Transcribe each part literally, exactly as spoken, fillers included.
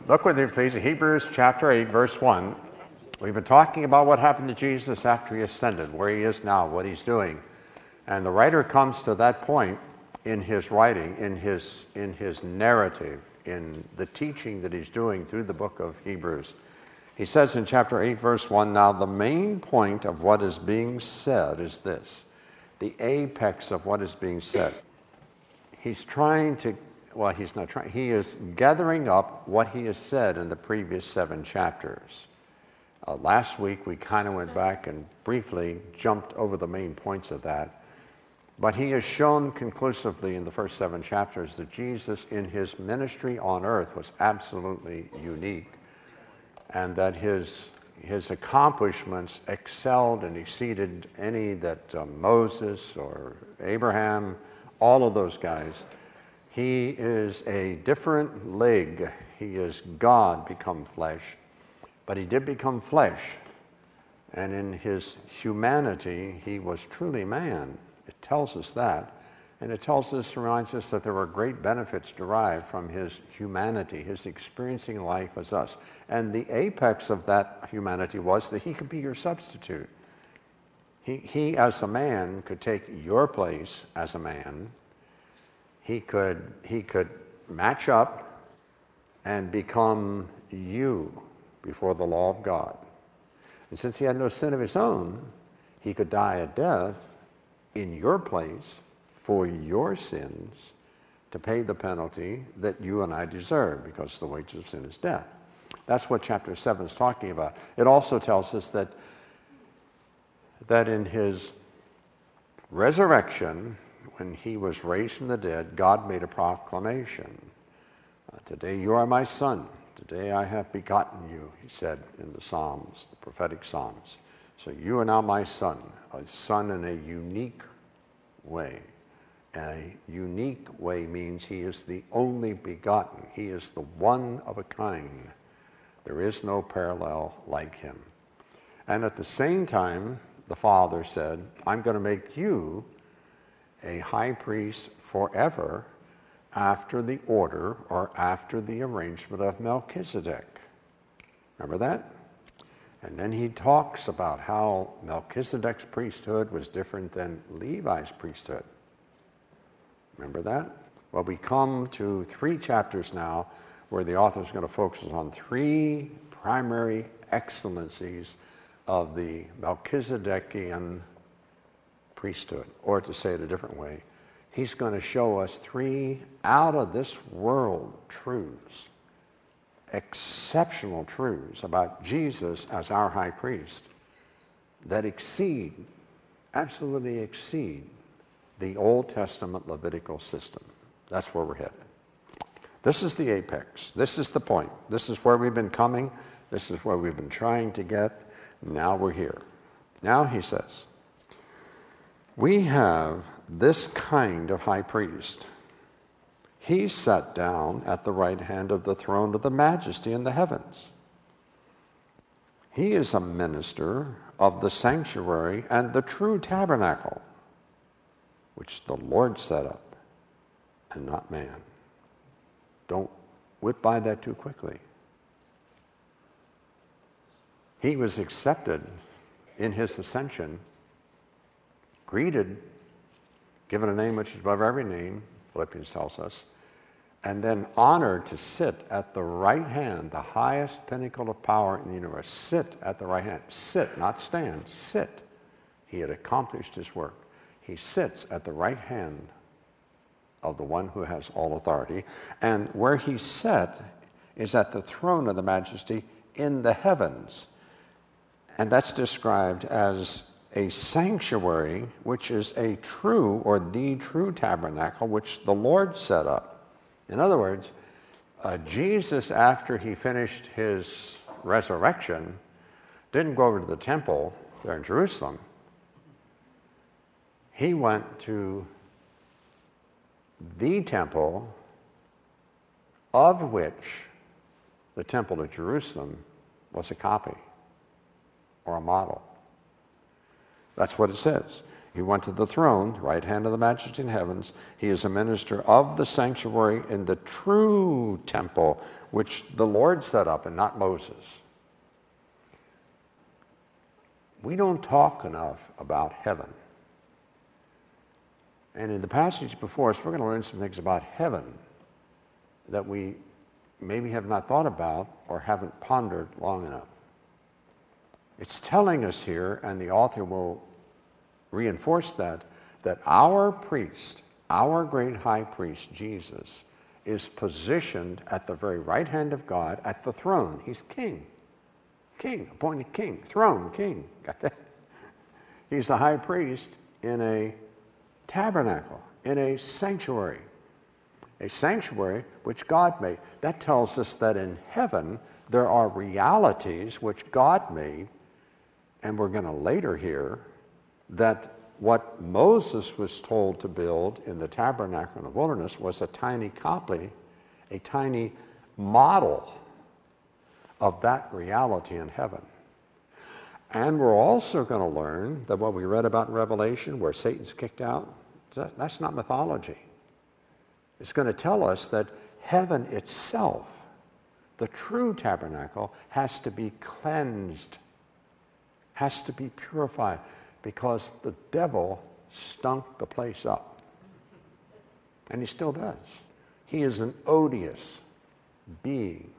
Look with me, please, at Hebrews chapter eight, verse one. We've been talking about what happened to Jesus after he ascended, where he is now, what he's doing. And the writer comes to that point in his writing, in his, in his narrative, in the teaching that he's doing through the book of Hebrews. He says in chapter eight, verse one, now the main point of what is being said is this, the apex of what is being said. He's trying to, well, he's not trying, he is gathering up what he has said in the previous seven chapters. Uh, last week, we kind of went back and briefly jumped over the main points of that. But he has shown conclusively in the first seven chapters that Jesus in his ministry on earth was absolutely unique, and that his, his accomplishments excelled and exceeded any that uh, Moses or Abraham, all of those guys. He is a different leg. He is God become flesh. But he did become flesh, and in his humanity, he was truly man. It tells us that, and it tells us, reminds us that there were great benefits derived from his humanity, his experiencing life as us. And the apex of that humanity was that he could be your substitute. He, he as a man, could take your place as a man. He could, he could match up and become you before the law of God. And since he had no sin of his own, he could die a death in your place for your sins to pay the penalty that you and I deserve, because the wages of sin is death. That's what chapter seven is talking about. It also tells us that, that in his resurrection, when he was raised from the dead, God made a proclamation. Uh, Today you are my son. Today I have begotten you, he said in the Psalms, the prophetic Psalms. So you are now my son, a son in a unique way. A unique way means he is the only begotten. He is the one of a kind. There is no parallel like him. And at the same time, the Father said, I'm going to make you a high priest forever, after the order or after the arrangement of Melchizedek. Remember that? And then he talks about how Melchizedek's priesthood was different than Levi's priesthood. Remember that? Well, we come to three chapters now where the author is going to focus on three primary excellencies of the Melchizedekian priesthood, or to say it a different way, he's going to show us three out-of-this-world truths, exceptional truths about Jesus as our high priest that exceed, absolutely exceed, the Old Testament Levitical system. That's where we're headed. This is the apex. This is the point. This is where we've been coming. This is where we've been trying to get. Now we're here. Now he says, we have this kind of high priest. He sat down at the right hand of the throne of the majesty in the heavens. He is a minister of the sanctuary and the true tabernacle, which the Lord set up, and not man. Don't whip by that too quickly. He was accepted in his ascension, greeted, given a name which is above every name, Philippians tells us, and then honored to sit at the right hand, the highest pinnacle of power in the universe. Sit at the right hand. Sit, not stand. Sit. He had accomplished his work. He sits at the right hand of the one who has all authority. And where he sat is at the throne of the majesty in the heavens. And that's described as a sanctuary, which is a true or the true tabernacle, which the Lord set up. In other words, uh, Jesus, after he finished his resurrection, didn't go over to the temple there in Jerusalem. He went to the temple, of which the temple of Jerusalem was a copy or a model. That's what it says. He went to the throne, right hand of the majesty in heavens. He is a minister of the sanctuary in the true temple, which the Lord set up and not Moses. We don't talk enough about heaven. And in the passage before us, we're going to learn some things about heaven that we maybe have not thought about or haven't pondered long enough. It's telling us here, and the author will reinforce that, that our priest, our great high priest, Jesus, is positioned at the very right hand of God at the throne. He's king. King, appointed king. Throne, king. Got that? He's the high priest in a tabernacle, in a sanctuary. A sanctuary which God made. That tells us that in heaven there are realities which God made, and we're going to later hear that what Moses was told to build in the tabernacle in the wilderness was a tiny copy, a tiny model of that reality in heaven. And we're also going to learn that what we read about in Revelation, where Satan's kicked out, that's not mythology. It's going to tell us that heaven itself, the true tabernacle, has to be cleansed, has to be purified, because the devil stunk the place up. And he still does. He is an odious being.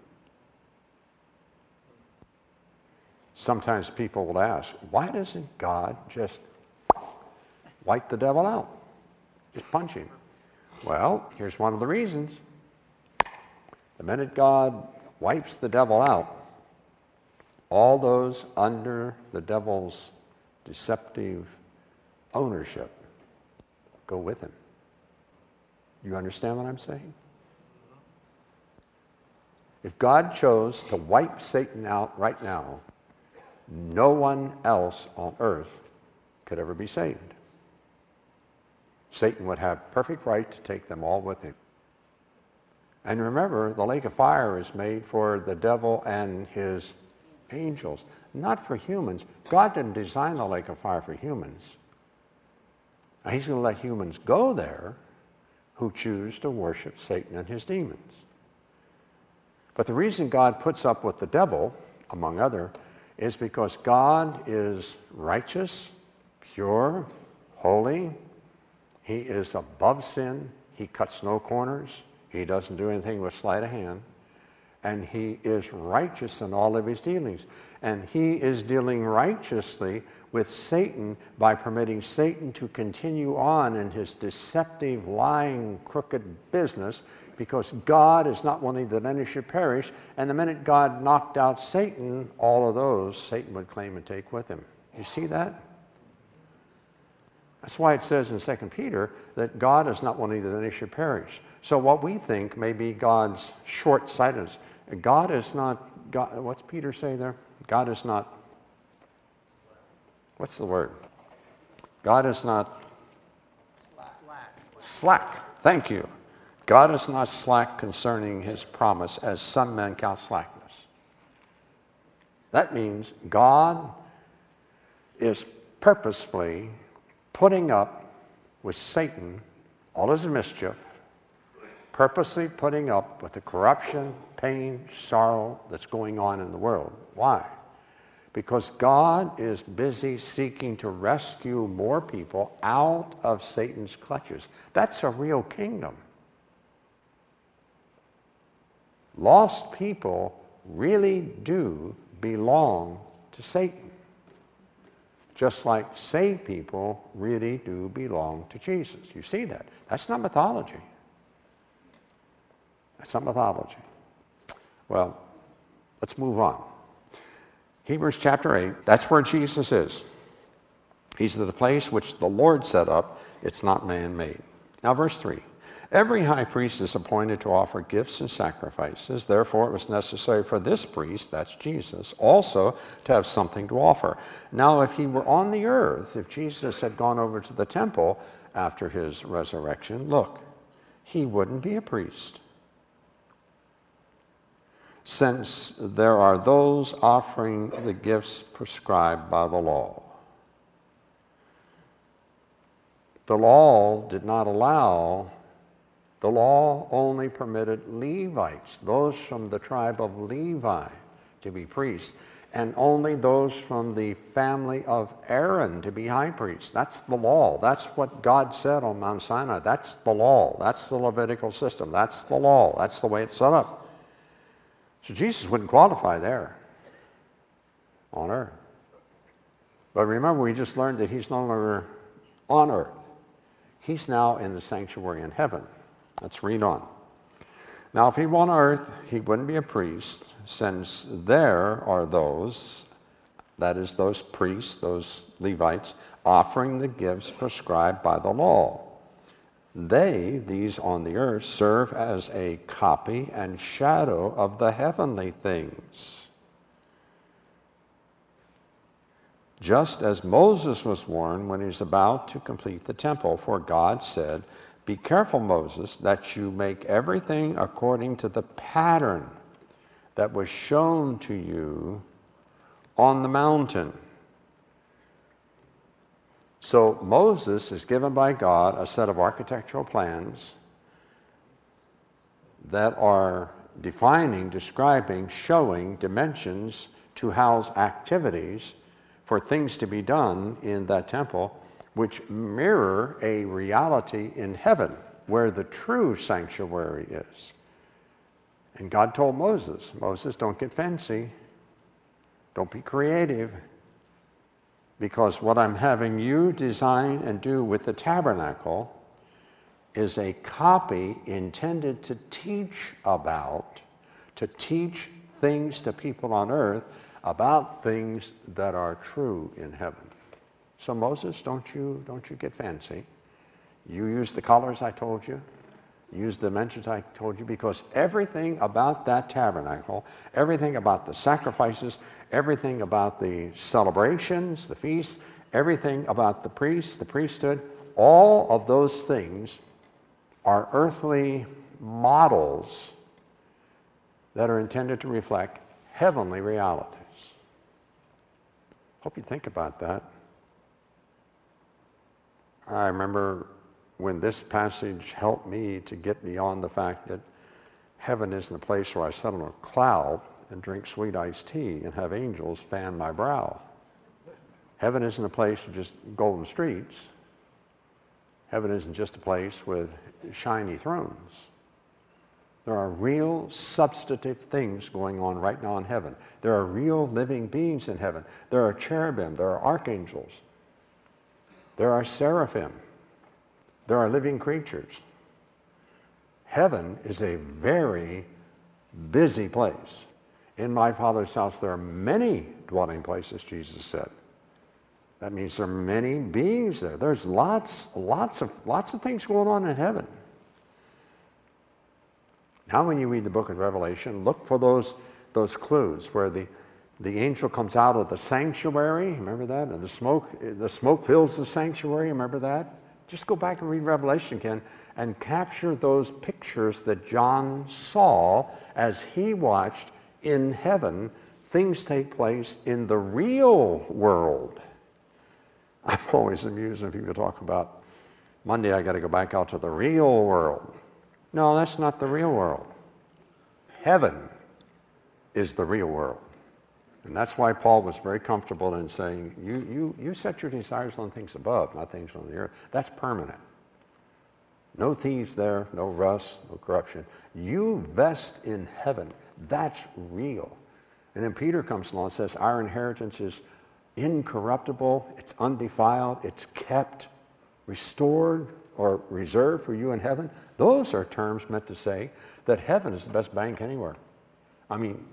Sometimes people will ask, why doesn't God just wipe the devil out? Just punch him. Well, here's one of the reasons. The minute God wipes the devil out, all those under the devil's deceptive ownership go with him. You understand what I'm saying? If God chose to wipe Satan out right now, no one else on earth could ever be saved. Satan would have perfect right to take them all with him. And remember, the lake of fire is made for the devil and his angels, not for humans. God didn't design the lake of fire for humans. Now, he's going to let humans go there who choose to worship Satan and his demons. But the reason God puts up with the devil, among other, is because God is righteous, pure, holy. He is above sin. He cuts no corners. He doesn't do anything with sleight of hand. And he is righteous in all of his dealings. And he is dealing righteously with Satan by permitting Satan to continue on in his deceptive, lying, crooked business, because God is not wanting that any should perish. And the minute God knocked out Satan, all of those Satan would claim and take with him. You see that? That's why it says in Second Peter that God is not wanting that any should perish. So what we think may be God's short-sightedness. God is not, God, what's Peter say there? God is not, what's the word? God is not slack. Slack. Thank you. God is not slack concerning his promise, as some men count slackness. That means God is purposefully putting up with Satan, all his mischief, purposely putting up with the corruption, pain, sorrow that's going on in the world. Why? Because God is busy seeking to rescue more people out of Satan's clutches. That's a real kingdom. Lost people really do belong to Satan. Just like saved people really do belong to Jesus. You see that? That's not mythology. That's not mythology. Well, let's move on. Hebrews chapter eight, that's where Jesus is. He's the place which the Lord set up. It's not man-made. Now, verse three. Every high priest is appointed to offer gifts and sacrifices. Therefore, it was necessary for this priest, that's Jesus, also to have something to offer. Now, if he were on the earth, if Jesus had gone over to the temple after his resurrection, look, he wouldn't be a priest. Since there are those offering the gifts prescribed by the law. The law did not allow, the law only permitted Levites, those from the tribe of Levi, to be priests, and only those from the family of Aaron to be high priests. That's the law. That's what God said on Mount Sinai. That's the law. That's the Levitical system. That's the law. That's the way it's set up. So Jesus wouldn't qualify there on earth. But remember, we just learned that he's no longer on earth. He's now in the sanctuary in heaven. Let's read on. Now, if he were on earth, he wouldn't be a priest, since there are those, that is, those priests, those Levites, offering the gifts prescribed by the law. They, these on the earth, serve as a copy and shadow of the heavenly things. Just as Moses was warned when he was about to complete the temple, for God said, "Be careful, Moses, that you make everything according to the pattern that was shown to you on the mountain." So Moses is given by God a set of architectural plans that are defining, describing, showing dimensions to house activities for things to be done in that temple, which mirror a reality in heaven where the true sanctuary is. And God told Moses, Moses, don't get fancy. Don't be creative. Because what I'm having you design and do with the tabernacle is a copy intended to teach about, to teach things to people on earth about things that are true in heaven. So Moses, don't you, don't you get fancy. You use the colors I told you. Use the dimensions I told you, because everything about that tabernacle, everything about the sacrifices, everything about the celebrations, the feasts, everything about the priests, the priesthood, all of those things are earthly models that are intended to reflect heavenly realities. Hope you think about that. I remember when this passage helped me to get beyond the fact that heaven isn't a place where I sit on a cloud and drink sweet iced tea and have angels fan my brow. Heaven isn't a place with just golden streets. Heaven isn't just a place with shiny thrones. There are real substantive things going on right now in heaven. There are real living beings in heaven. There are cherubim, there are archangels, there are seraphim, there are living creatures. Heaven is a very busy place. In my Father's house there are many dwelling places, Jesus said. That means there are many beings there. There's lots, lots of, lots of things going on in heaven. Now when you read the book of Revelation, look for those, those clues where the, the angel comes out of the sanctuary, remember that? And the smoke, the smoke fills the sanctuary, remember that? Just go back and read Revelation again and capture those pictures that John saw as he watched in heaven things take place in the real world. I'm always amused when people talk about, Monday I got to go back out to the real world. No, that's not the real world. Heaven is the real world. And that's why Paul was very comfortable in saying, you, you, you set your desires on things above, not things on the earth. That's permanent. No thieves there, no rust, no corruption. You vest in heaven. That's real. And then Peter comes along and says, our inheritance is incorruptible, it's undefiled, it's kept, restored, or reserved for you in heaven. Those are terms meant to say that heaven is the best bank anywhere. I mean,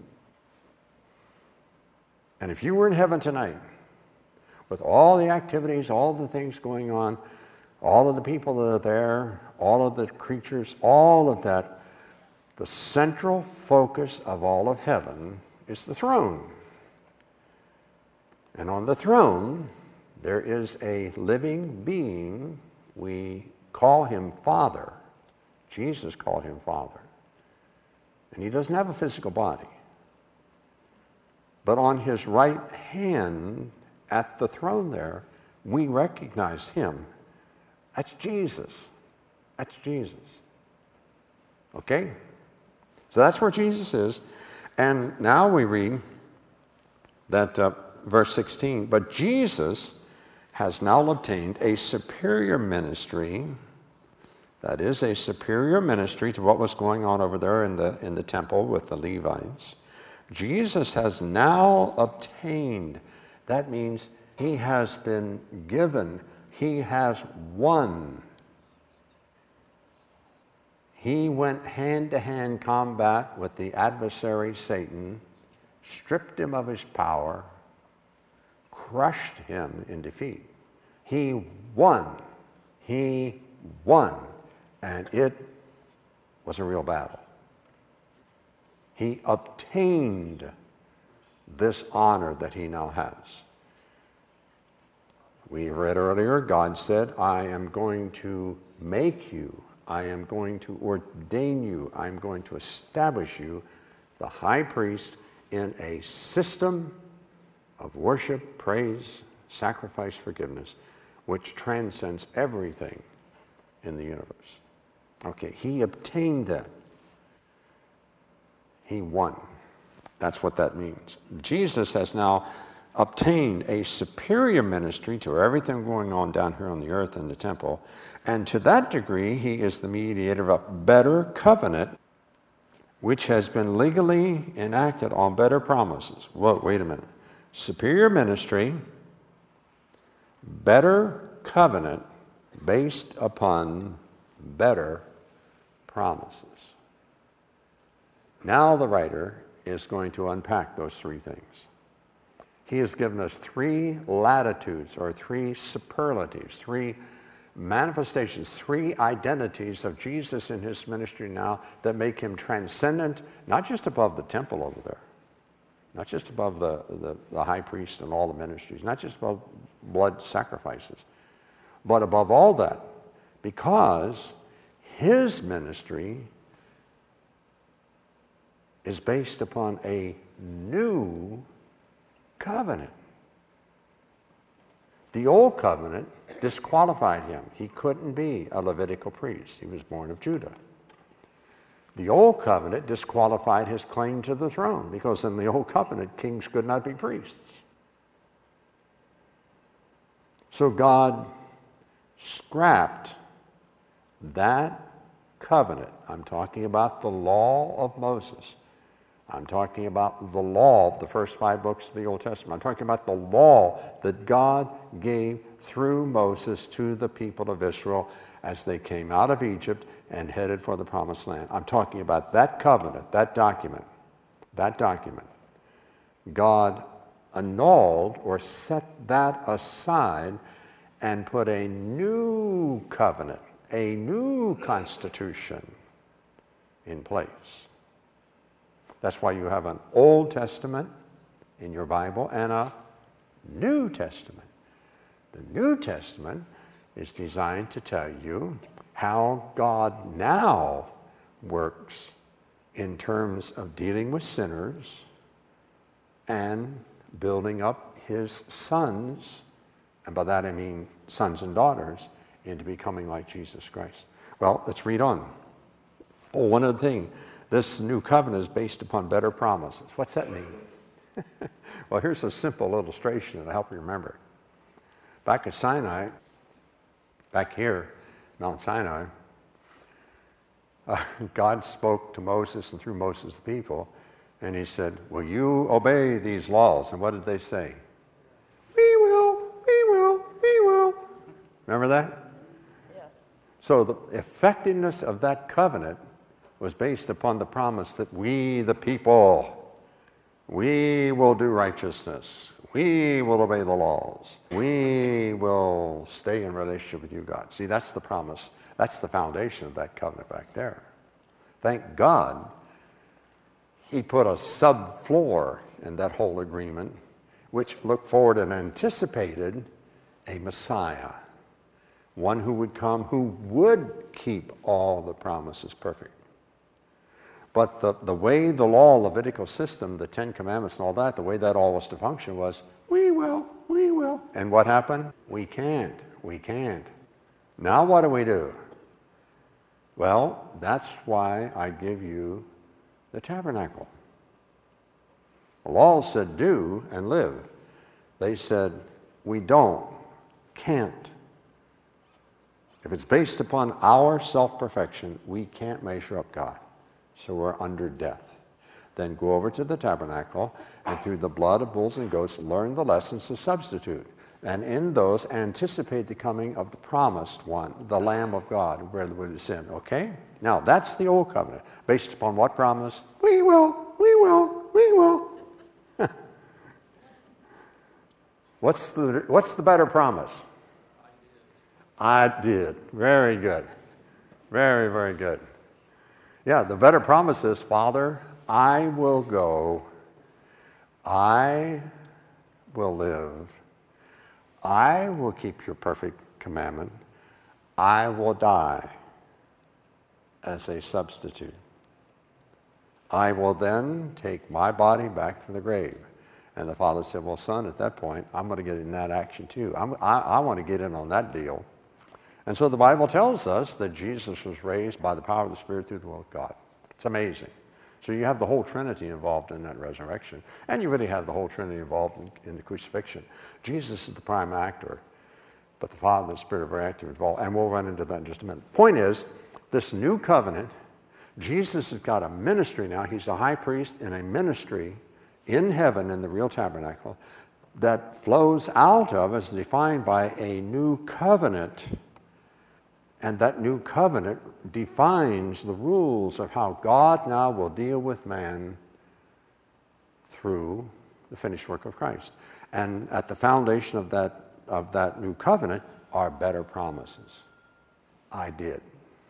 and if you were in heaven tonight, with all the activities, all the things going on, all of the people that are there, all of the creatures, all of that, the central focus of all of heaven is the throne. And on the throne, there is a living being. We call him Father. Jesus called him Father. And he doesn't have a physical body. But on his right hand at the throne there, we recognize him That's Jesus. That's Jesus. Okay? So that's where Jesus is. And now we read that uh, verse sixteen, but Jesus has now obtained a superior ministry, that is a superior ministry to what was going on over there in the, in the temple with the Levites. Jesus has now obtained, that means he has been given, he has won. He went hand-to-hand combat with the adversary Satan, stripped him of his power, crushed him in defeat. He won. He won. And it was a real battle. He obtained this honor that he now has. We read earlier, God said, I am going to make you, I am going to ordain you, I am going to establish you, the high priest, in a system of worship, praise, sacrifice, forgiveness, which transcends everything in the universe. Okay, he obtained that. He won. That's what that means. Jesus has now obtained a superior ministry to everything going on down here on the earth in the temple, and to that degree, he is the mediator of a better covenant, which has been legally enacted on better promises. Whoa, wait a minute. Superior ministry, better covenant based upon better promises. Now the writer is going to unpack those three things. He has given us three latitudes or three superlatives, three manifestations, three identities of Jesus in his ministry now that make him transcendent, not just above the temple over there, not just above the, the, the high priest and all the ministries, not just above blood sacrifices, but above all that, because his ministry is based upon a new covenant. The old covenant disqualified him. He couldn't be a Levitical priest. He was born of Judah. The old covenant disqualified his claim to the throne because in the old covenant, kings could not be priests. So God scrapped that covenant. I'm talking about the law of Moses. I'm talking about the law of the first five books of the Old Testament. I'm talking about the law that God gave through Moses to the people of Israel as they came out of Egypt and headed for the Promised Land. I'm talking about that covenant, that document, that document. God annulled or set that aside and put a new covenant, a new constitution in place. That's why you have an Old Testament in your Bible and a New Testament. The New Testament is designed to tell you how God now works in terms of dealing with sinners and building up his sons, and by that I mean sons and daughters, into becoming like Jesus Christ. Well, let's read on. Oh, one other thing. This new covenant is based upon better promises. What's that mean? Well, here's a simple illustration that'll help you remember. Back at Sinai, back here, Mount Sinai, uh, God spoke to Moses and through Moses the people, and he said, will you obey these laws? And what did they say? We will, we will, we will. Remember that? Yes. So the effectiveness of that covenant was based upon the promise that we, the people, we will do righteousness. We will obey the laws. We will stay in relationship with you, God. See, that's the promise. That's the foundation of that covenant back there. Thank God he put a subfloor in that whole agreement, which looked forward and anticipated a Messiah, one who would come who would keep all the promises perfect. But the, the way the law, Levitical system, the Ten Commandments and all that, the way that all was to function was, we will, we will. And what happened? We can't, we can't. Now what do we do? Well, that's why I give you the tabernacle. The law said do and live. They said we don't, can't. If it's based upon our self-perfection, we can't measure up God. So we're under death. Then go over to the tabernacle and through the blood of bulls and goats, learn the lessons of substitute. And in those, anticipate the coming of the promised one, the Lamb of God, who bare the weight of sin. Okay? Now, that's the old covenant. Based upon what promise? We will, we will, we will. What's the, what's the better promise? I did. Very good. Very, very good. Yeah, the better promise is, Father, I will go. I will live. I will keep your perfect commandment. I will die as a substitute. I will then take my body back from the grave. And the father said, well, son, at that point, I'm going to get in that action too. I'm, I, I want to get in on that deal. And so the Bible tells us that Jesus was raised by the power of the Spirit through the will of God. It's amazing. So you have the whole Trinity involved in that resurrection. And you really have the whole Trinity involved in, in the crucifixion. Jesus is the prime actor, but the Father and the Spirit are very active involved. And we'll run into that in just a minute. Point is, this new covenant, Jesus has got a ministry now. He's a high priest in a ministry in heaven in the real tabernacle that flows out of, is defined by a new covenant. And that new covenant defines the rules of how God now will deal with man through the finished work of Christ. And at the foundation of that, of that new covenant are better promises. I did.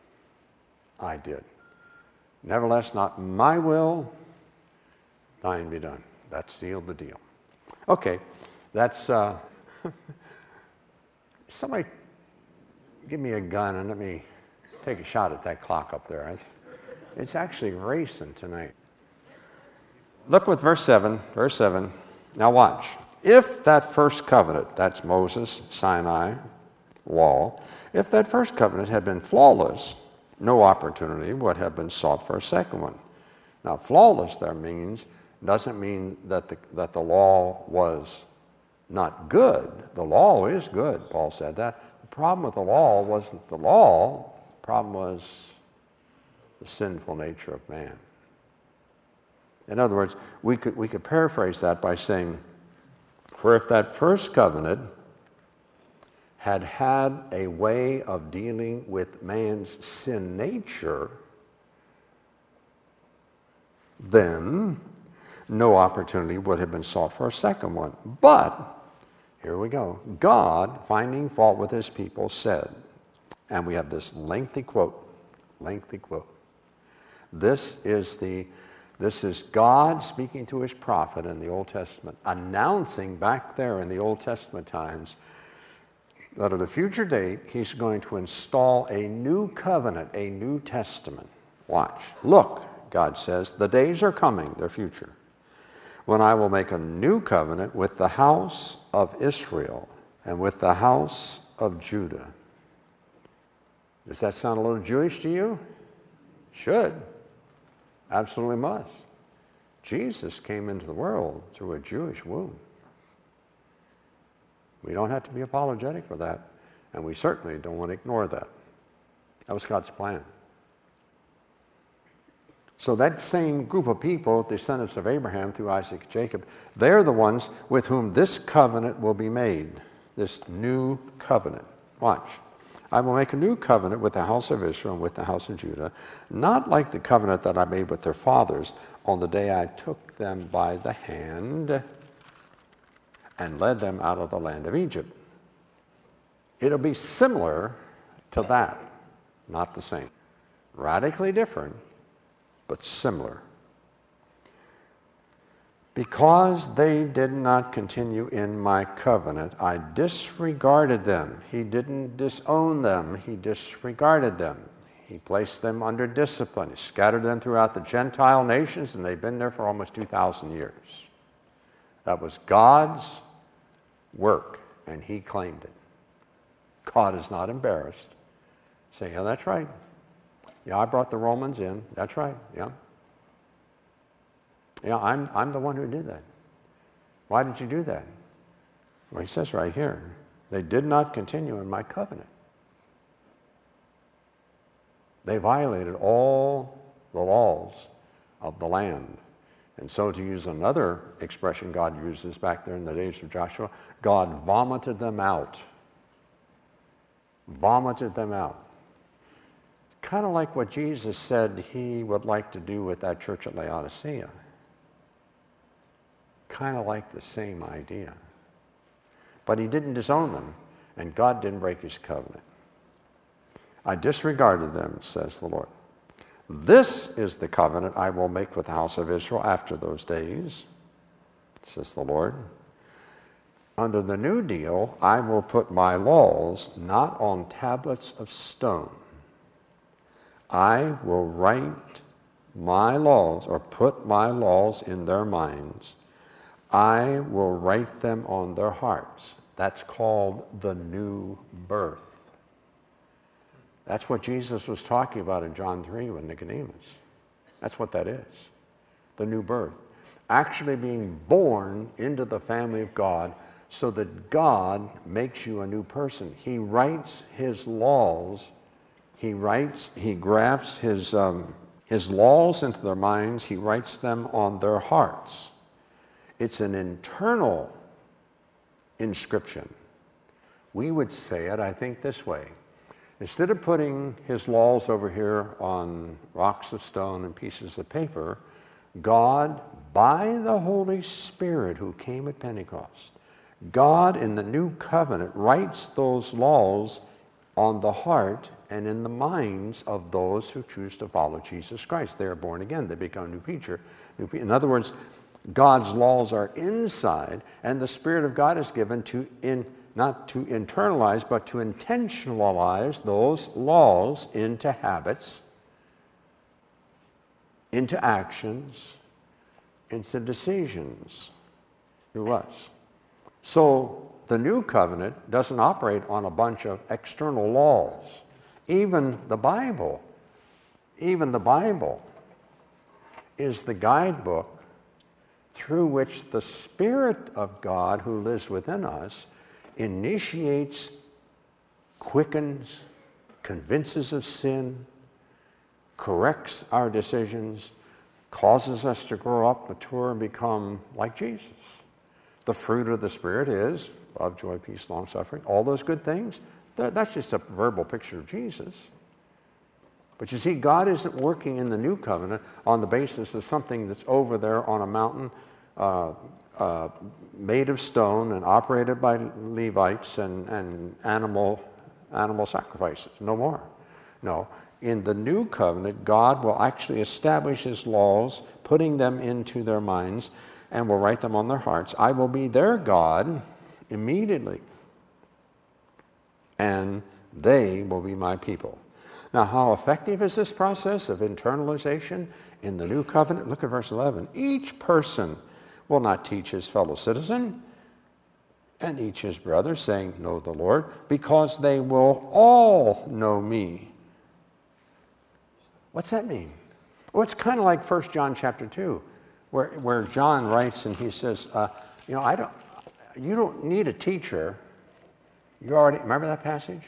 I did. Nevertheless, not my will, thine be done. That sealed the deal. Okay, that's, uh, somebody give me a gun and let me take a shot at that clock up there. It's actually racing tonight. Look with verse seven, verse seven. Now watch. If that first covenant, that's Moses, Sinai, law, if that first covenant had been flawless, no opportunity would have been sought for a second one. Now, flawless there means, doesn't mean that the, that the law was not good. The law is good, Paul said that. The problem with the law wasn't the law. The problem was the sinful nature of man. In other words, we could, we could paraphrase that by saying, for if that first covenant had had a way of dealing with man's sin nature, then no opportunity would have been sought for a second one. But, here we go, God, finding fault with his people, said, and we have this lengthy quote, lengthy quote. This is the, this is God speaking to his prophet in the Old Testament, announcing back there in the Old Testament times that at a future date, he's going to install a new covenant, a new testament. Watch. Look, God says, the days are coming, they're future, when I will make a new covenant with the house of Israel and with the house of Judah. Does that sound a little Jewish to you? Should. Absolutely must. Jesus came into the world through a Jewish womb. We don't have to be apologetic for that, and we certainly don't want to ignore that. That was God's plan. So that same group of people, descendants of Abraham through Isaac and Jacob, they're the ones with whom this covenant will be made, this new covenant. Watch. I will make a new covenant with the house of Israel and with the house of Judah, not like the covenant that I made with their fathers on the day I took them by the hand and led them out of the land of Egypt. It'll be similar to that, not the same. Radically different, but similar. Because they did not continue in my covenant, I disregarded them. He didn't disown them, he disregarded them. He placed them under discipline. He scattered them throughout the Gentile nations, and they've been there for almost two thousand years. That was God's work, and he claimed it. God is not embarrassed. Say, yeah, that's right. Yeah, I brought the Romans in. That's right. Yeah. Yeah, I'm, I'm the one who did that. Why did you do that? Well, he says right here, they did not continue in my covenant. They violated all the laws of the land. And so, to use another expression God uses back there in the days of Joshua, God vomited them out. Vomited them out. Kind of like what Jesus said he would like to do with that church at Laodicea. Kind of like the same idea. But he didn't disown them, and God didn't break his covenant. I disregarded them, says the Lord. This is the covenant I will make with the house of Israel after those days, says the Lord. Under the new deal, I will put my laws not on tablets of stone. I will write my laws, or put my laws in their minds. I will write them on their hearts. That's called the new birth. That's what Jesus was talking about in John three with Nicodemus. That's what that is, the new birth. Actually being born into the family of God so that God makes you a new person. He writes his laws, he writes, he grafts his, um, his laws into their minds, he writes them on their hearts. It's an internal inscription. We would say it, I think, this way. Instead of putting his laws over here on rocks of stone and pieces of paper, God, by the Holy Spirit who came at Pentecost, God in the new covenant writes those laws on the heart and in the minds of those who choose to follow Jesus Christ. They are born again. They become a new creature. New pe- in other words, God's laws are inside, and the Spirit of God is given to in not to internalize, but to intentionalize those laws into habits, into actions, into decisions through us. So the new covenant doesn't operate on a bunch of external laws. Even the Bible, even the Bible is the guidebook through which the Spirit of God who lives within us initiates, quickens, convinces of sin, corrects our decisions, causes us to grow up, mature, and become like Jesus. The fruit of the Spirit is love, joy, peace, long-suffering, all those good things. That's just a verbal picture of Jesus. But you see, God isn't working in the new covenant on the basis of something that's over there on a mountain uh, uh, made of stone and operated by Levites and, and animal, animal sacrifices. No more. No. In the new covenant, God will actually establish his laws, putting them into their minds, and will write them on their hearts. I will be their God immediately, and they will be my people. Now, how effective is this process of internalization in the new covenant? Look at verse eleven. Each person will not teach his fellow citizen and each his brother, saying, know the Lord, because they will all know me. What's that mean? Well, it's kind of like First John chapter two, where, where John writes and he says, uh, you know, I don't, you don't need a teacher. You already, remember that passage?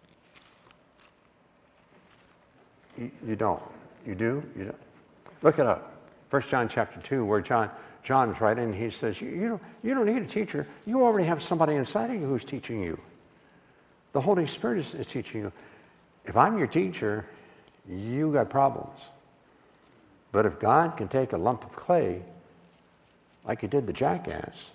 You, you don't. You do? You don't. Look it up. First John chapter two, where John John's writing, and he says, you, you, don't, you don't need a teacher. You already have somebody inside of you who's teaching you. The Holy Spirit is, is teaching you. If I'm your teacher, you got problems. But if God can take a lump of clay, like he did the jackass,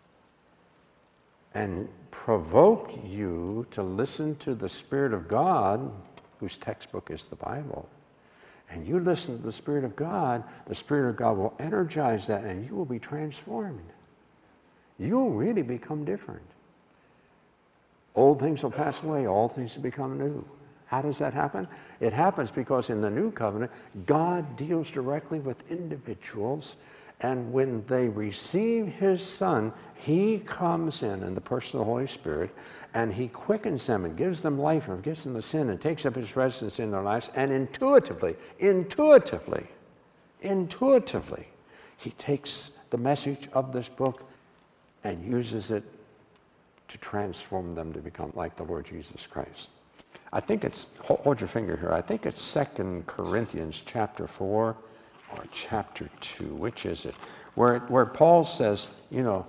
and provoke you to listen to the Spirit of God, whose textbook is the Bible, and you listen to the Spirit of God, the Spirit of God will energize that and you will be transformed. You'll really become different. Old things will pass away, all things will become new. How does that happen? It happens because in the new covenant, God deals directly with individuals And when they receive his Son, he comes in in the person of the Holy Spirit, and he quickens them and gives them life and forgives them the sin and takes up his residence in their lives. And intuitively, intuitively, intuitively, he takes the message of this book and uses it to transform them to become like the Lord Jesus Christ. I think it's, hold your finger here, I think it's Second Corinthians chapter four or chapter two, which is it? Where, where Paul says, you know,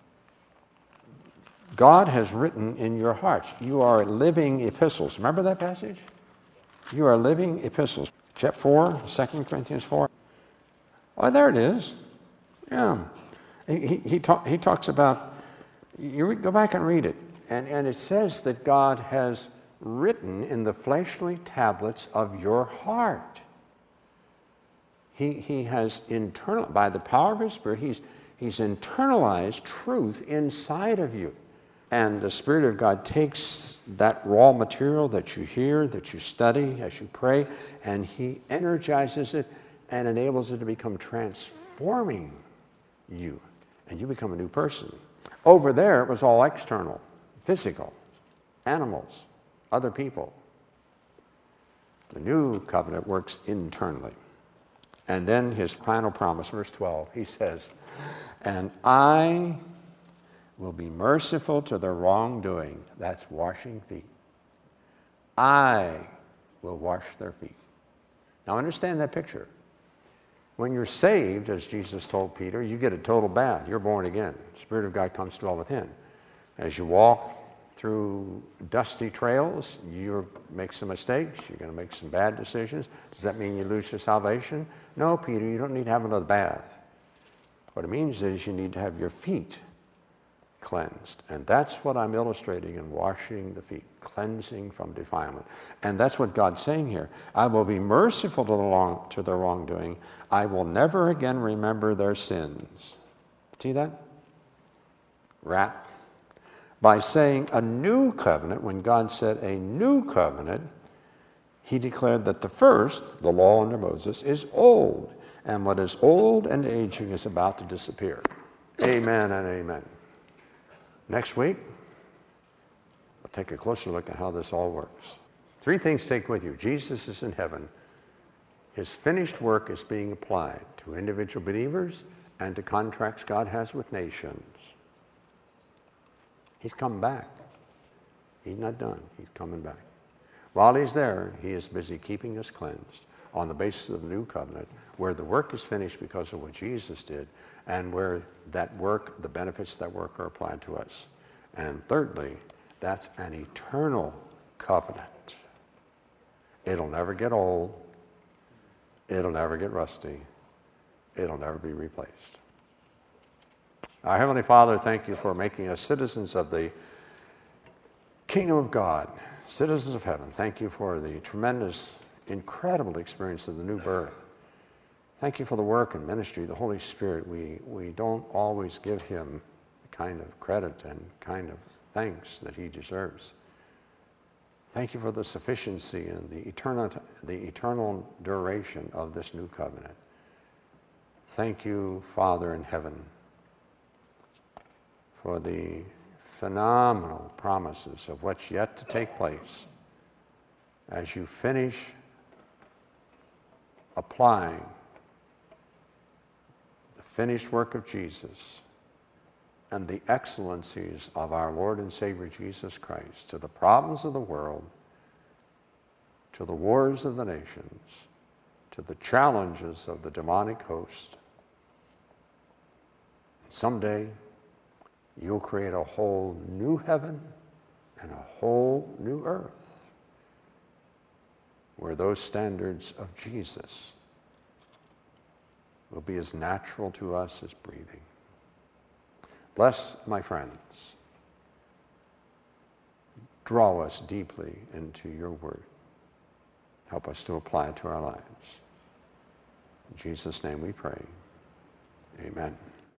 God has written in your hearts. You are living epistles. Remember that passage? You are living epistles. Chapter four, Second Corinthians four. Oh, there it is. Yeah. He, he, he, talk, he talks about, you read, go back and read it. And, and it says that God has written in the fleshly tablets of your heart. He, he has internal, by the power of his Spirit, he's, he's internalized truth inside of you. And the Spirit of God takes that raw material that you hear, that you study as you pray, and he energizes it and enables it to become transforming you. And you become a new person. Over there, it was all external, physical, animals, other people. The new covenant works internally. And then his final promise, verse twelve, he says, and I will be merciful to their wrongdoing. That's washing feet. I will wash their feet. Now understand that picture. When you're saved, as Jesus told Peter, you get a total bath. You're born again. The Spirit of God comes to dwell within. As you walk through dusty trails, you make some mistakes. You're going to make some bad decisions. Does that mean you lose your salvation? No, Peter, you don't need to have another bath. What it means is you need to have your feet cleansed. And that's what I'm illustrating in washing the feet, cleansing from defilement. And that's what God's saying here. I will be merciful to, the wrong, to their wrongdoing. I will never again remember their sins. See that? Wrap. By saying a new covenant, when God said a new covenant, he declared that the first, the law under Moses, is old. And what is old and aging is about to disappear. Amen and amen. Next week, we'll take a closer look at how this all works. Three things to take with you. Jesus is in heaven. His finished work is being applied to individual believers and to contracts God has with nations. He's coming back. He's not done. He's coming back. While he's there, he is busy keeping us cleansed on the basis of the new covenant, where the work is finished because of what Jesus did, and where that work, the benefits of that work are applied to us. And thirdly, that's an eternal covenant. It'll never get old. It'll never get rusty. It'll never be replaced. Our Heavenly Father, thank you for making us citizens of the kingdom of God, citizens of heaven. Thank you for the tremendous, incredible experience of the new birth. Thank you for the work and ministry of the Holy Spirit. We, we don't always give him the kind of credit and kind of thanks that he deserves. Thank you for the sufficiency and the eternal, the eternal duration of this new covenant. Thank you, Father in heaven, for the phenomenal promises of what's yet to take place as you finish applying the finished work of Jesus and the excellencies of our Lord and Savior Jesus Christ to the problems of the world, to the wars of the nations, to the challenges of the demonic host. Someday, you'll create a whole new heaven and a whole new earth where those standards of Jesus will be as natural to us as breathing. Bless, my friends. Draw us deeply into your word. Help us to apply it to our lives. In Jesus' name we pray. Amen.